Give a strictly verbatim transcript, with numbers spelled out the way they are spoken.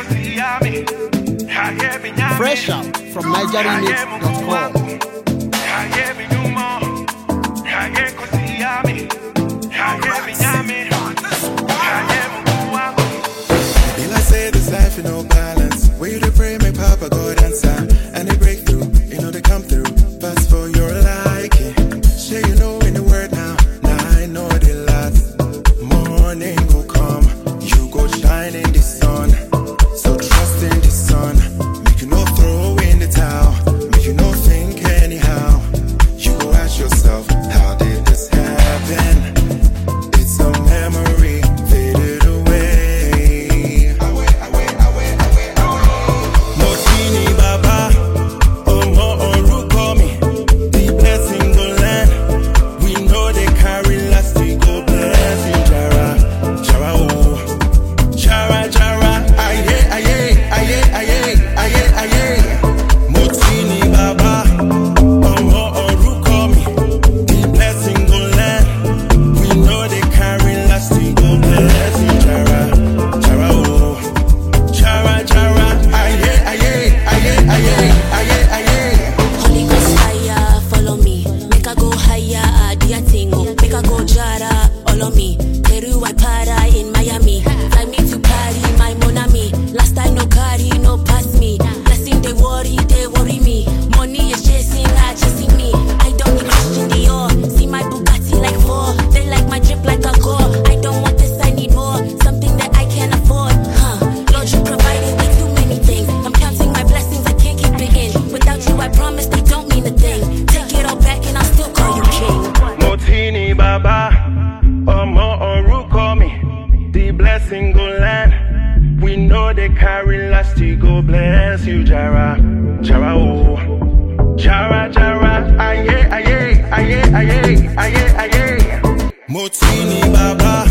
Fresh out from Niger Remix dot com. Life in no balance. Where you to pray, make Papa God answer. And they break through, you know they come through. Fast for your liking. Sure you know in the word now. Now I know the last morning go come. You go shine in the sun. So trust in the sun. Make you no throw in the towel. Make you no think anyhow. You go ask yourself, how did this happen? It's a memory faded away. Single land, we know they carry last. He go bless you, Jara, Jara, oh, Jara, Jara, aye, aye, aye, aye, aye, aye, aye. Motini Baba.